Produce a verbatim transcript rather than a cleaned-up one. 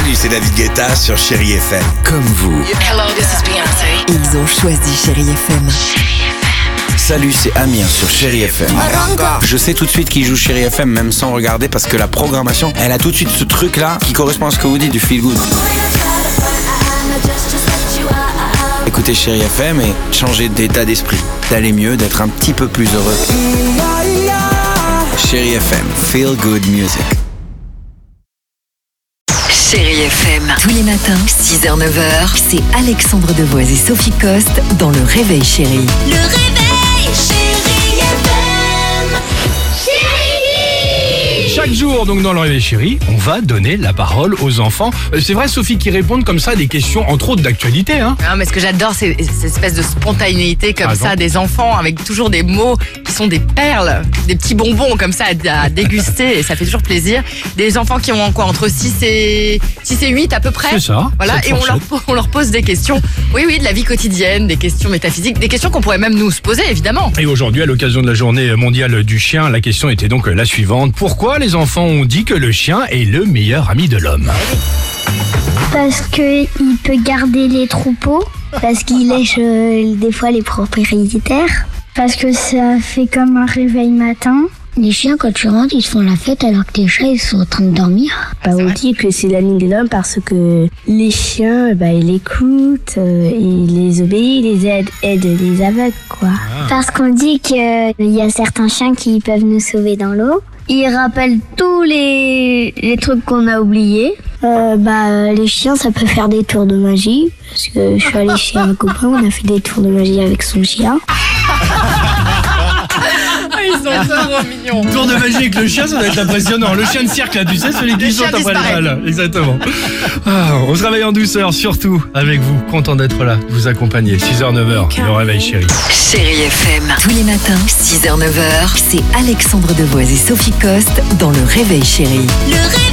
Salut, c'est David Guetta sur Chérie F M. Comme vous. Hello, this is Beyoncé. Ils ont choisi Chérie F M. Salut, c'est Amir sur Chérie F M. Je sais tout de suite qui joue Chérie F M, même sans regarder, parce que la programmation, elle a tout de suite ce truc-là qui correspond à ce que vous dites du feel good. Écoutez Chérie F M et changez d'état d'esprit, d'aller mieux, d'être un petit peu plus heureux. Chérie F M, feel good music. Chérie F M, tous les matins, six heures neuf heures, c'est Alexandre Devoise et Sophie Coste dans Le Réveil Chérie. Le réveil, Chérie F M. Chérie. Chaque jour, donc dans Le Réveil Chérie, on va donner la parole aux enfants. Euh, C'est vrai, Sophie, qui répondent comme ça à des questions, entre autres d'actualité. Hein. Non, mais ce que j'adore, c'est cette espèce de spontanéité comme Par ça exemple. des enfants, avec toujours des mots qui sont des perles, des petits bonbons comme ça à, à déguster, et ça fait toujours plaisir. Des enfants qui ont quoi, entre six et huit à peu près. C'est ça, Voilà, cette et on leur, fourchette. on leur pose des questions, oui, oui, de la vie quotidienne, des questions métaphysiques, des questions qu'on pourrait même nous se poser, évidemment. Et aujourd'hui, à l'occasion de la journée mondiale du chien, la question était donc la suivante. Pourquoi les enfants ont dit que le chien est le meilleur ami de l'homme? Parce qu'il peut garder les troupeaux, parce qu'il lèche euh, des fois les propriétaires, parce que ça fait comme un réveil matin. Les chiens, quand tu rentres, ils se font la fête alors que les chats, ils sont en train de dormir. Bah, on dit que c'est l'ami de l'homme parce que les chiens, bah, ils écoutent, euh, ils les obéissent, ils les aident, aident les aveugles, quoi. Parce qu'on dit qu'il y a certains chiens qui peuvent nous sauver dans l'eau. Ils rappellent tous les, les trucs qu'on a oubliés. Euh, bah, les chiens, ça peut faire des tours de magie. Parce que je suis allée chez un copain, on a fait des tours de magie avec son chien. Ils sont trop mignons. Tour de magie avec le chien, ça doit être impressionnant. Le chien de cirque, là, tu sais, celui qui Le saute chien après les disparaît. balles. Exactement. Ah, on se réveille en douceur, surtout avec vous. Content d'être là, de vous accompagner. six heures neuf heures, Le Réveil Chérie. Chérie F M, tous les matins, six heures neuf heures, c'est Alexandre Devoise et Sophie Coste dans Le Réveil Chérie. Le réveil.